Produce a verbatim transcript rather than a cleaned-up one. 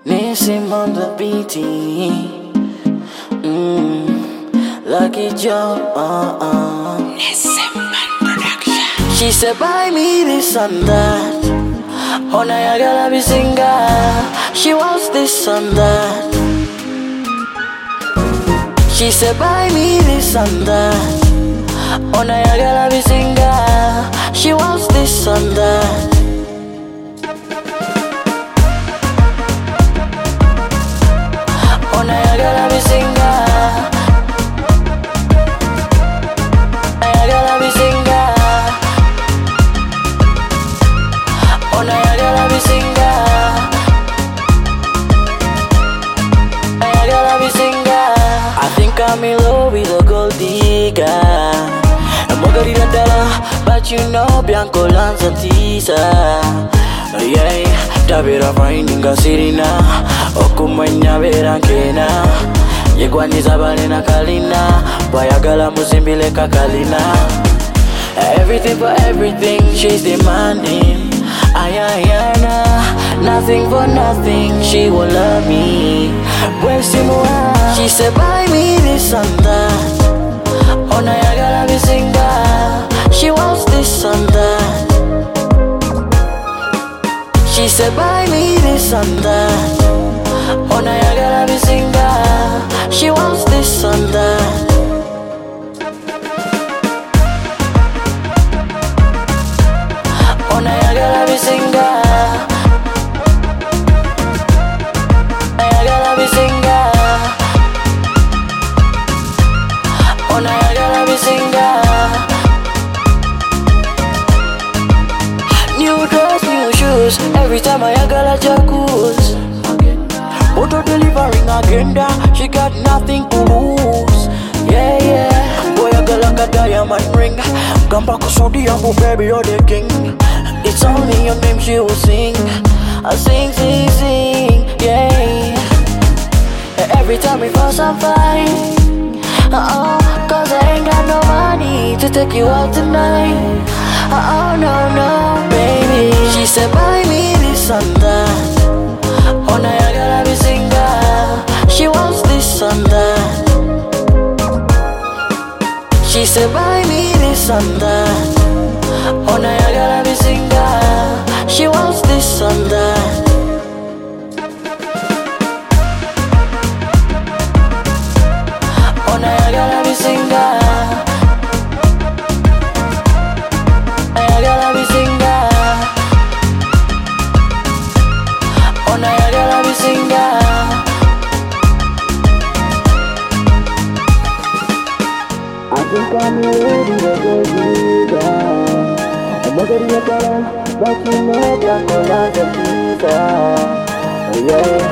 Nissim on the B T. Mm, Lucky Joe. Uh-uh. Nissim Production. She said, buy me this and that. Oh, now I gotta be singer. She wants this and that. She said, buy me this and that. Oh, now I gotta be singer. She wants this and that. Oh, now I gotta be singer. I gotta be singer. Oh, now I gotta be singer. I gotta be singer. I think I'm in love with a gold digger. I'm gonna dollar, but you know Bianco Lanza Tisa. Yeah, Davira finding a sirina. Okumanya vera kena. Yegwaniza balena kalina. Bayagala muzimbile kakalina. Everything for everything she's demanding. Ayayana, nothing for nothing, she will love me. She said, buy me this and that. Oh, now I gotta be singer. She wants this and that. She said, buy me this and that. Oh, now I gotta be singer. She wants this and that. Oh, now I gotta be singer. I gotta be singer. Oh, now I gotta be singer. New dress, new shoes. Every time I gotta jacuzzi. Auto delivering agenda. She got nothing to lose. Yeah, yeah. Boy, I got like a diamond ring. Come back to Saudi, baby, you're the king. It's only your name she will sing. I sing, sing, sing, yeah. Every time we fuss and fight. Uh-oh, cause I ain't got no money to take you out tonight. Uh-oh, no, no, baby. She said, buy me this and that. Oh, now I gotta be singer. She wants this and that. She said, buy me this and that. Oh, now I gotta be singer. She wants this and that. Oh, now I gotta be singer. I gotta be singer. Oh, now I gotta be singer. I think I'm ready to go deeper. I'm not gonna get better, but you know Bianco Lanza Tisa. Yeah.